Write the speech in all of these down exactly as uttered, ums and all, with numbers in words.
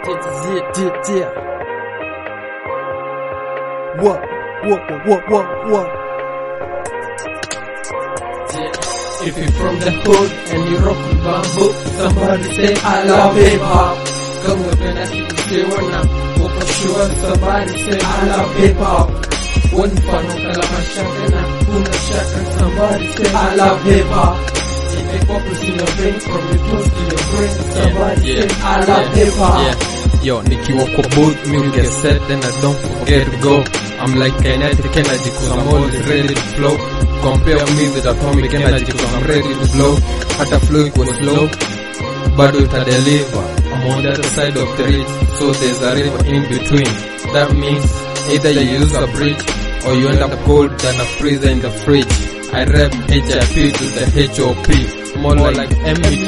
Yeah. What? What? What? What? What? If you're from the hood and you rock with bamboo, somebody say I love hip hop. Kung napenda kikusiwa na uko sure, somebody say I love hip hop. One mfano kala shaka na kuna shaka, somebody say I love hip hop. If hip hop is in your brain, from your toes to your brain, somebody yeah, yeah, say I love yeah, hip hop. Yeah. Yo, nikiwa kwa booth, me get set, then I don't forget to go. I'm like kinetic energy cause I'm always ready to flow. Compare me with atomic energy cause I'm ready to blow. Hata flow was slow, bado ita deliver. I'm on the other side of the ridge, so there's a river in between. That means either you use a bridge or you end up cold than a freezer in the fridge. I rap H I P to the H O P, more like M E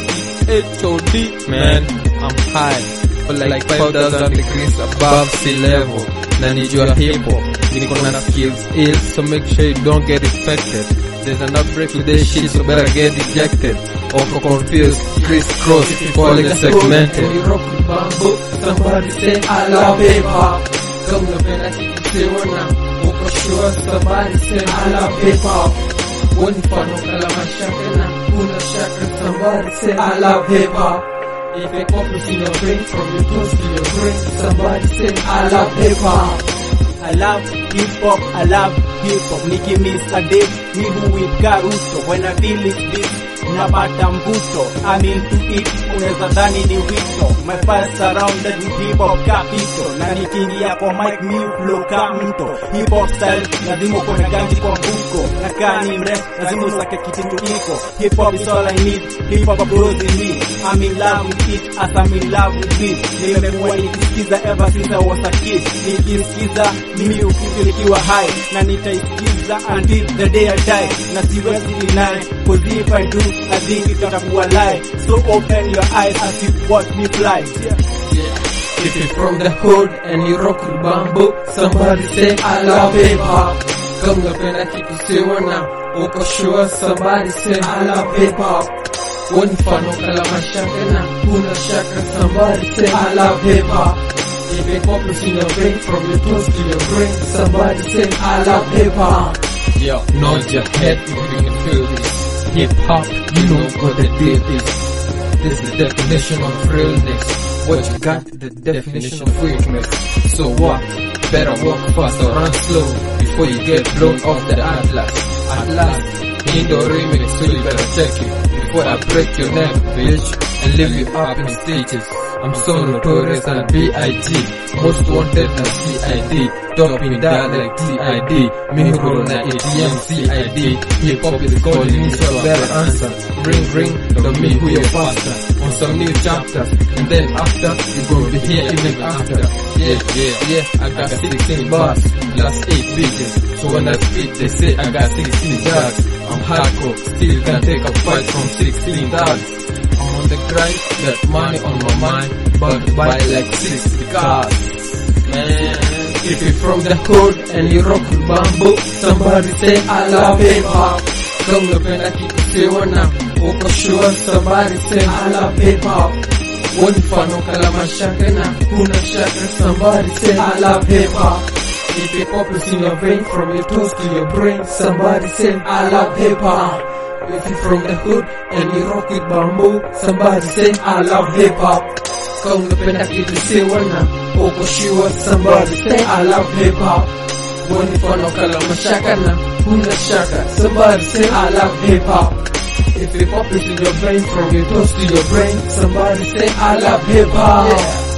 H O D. Man, I'm high, but like five thousand degrees above sea level. Na nijua hip hop, niko na skills ill, so make sure you don't get infected. There's an outbreak with this shit, so better get ejected. Or confused, crisscross, call it segmented. When you rock with bamboo, somebody say I love hip hop. Kung napenda kikusiwa na uko sure, somebody say I love hip hop. One mfano kala shaka na kuna shaka, somebody say I love hip hop. If hip hop is in your brain, from your toes to your brain, somebody say I love hip hop. I love hip hop, I love hip hop. Nicki miss a day, me who with Caruso. When I feel this beat, napata mvuto. I'm into it, unaweza dhani ni wito. My files surrounded with hip hop capital. Na nikiingia kwa mic mi flow ka mto. Hip hop style, lazima uko na ganji kwa mbuko. Na kaa ni mref, lazima usake kitindu iko. Hip hop is all I need, hip hop grows in me. I'm in love with it, as I'm in love with it. Nimekuwa nikisikiza ever since I was a kid. Nikisikiza mimi ukifeel nikiwa high, na nitaisikiza until the day I die. Na siwezi deny, cause if I do, I think itakuwa lie. So open your eyes as you watch me fly. Yeah. Yeah. If you're from the hood and you rock with bamboo, somebody say I love hip hop. Kung napenda kikusiwa na uko sure, somebody say I love hip hop. One mfano kala shaka na kuna shaka, somebody say I love hip hop. If hip hop is in your brain, from your toes to your brain, somebody say I love hip hop. Yo, nod your head if you can feel this. Hip hop, you know what the deal is. This is the definition of realness. What you got, the definition of weakness. So what? Better walk fast or run slow before you get blown off the atlas. At last, Indo remix, so you better check it before I break your neck, bitch, and leave you up in stitches. I'm so notorious and B I G, most wanted than C I D, topping that like T I D, Mihuro na A T M C I D. Hip hop is calling me, so I better answer. Ring ring, tell me who you're faster, on some new chapters, and then after, you gon' be here even after. Yeah, yeah, yeah, I got sixteen bars, plus eight bitches, so when I speak they say I got sixteen dogs. I'm hardcore, still can take a fight from sixteen dogs. I'm on the grind, got money on my mind, but buy like sixty cars. Man, if you're from the hood and you rock with bamboo, somebody say I love hip hop. Kung napenda kikusiwa na uko sure, somebody say I love hip hop. One mfano kala shaka na kuna shaka, somebody say I love hip hop. If hip hop is in your vein, from your toes to your brain, somebody say I love hip hop. If you're from the hood and you rock with bamboo, somebody say I love hip hop. Kung napenda kikusiwa na uko sure, somebody say I love hip hop. One mfano kala shaka na kuna shaka, somebody say I love hip hop. If hip hop is in your brain, from your toes to your brain, somebody say I love hip hop. Yeah.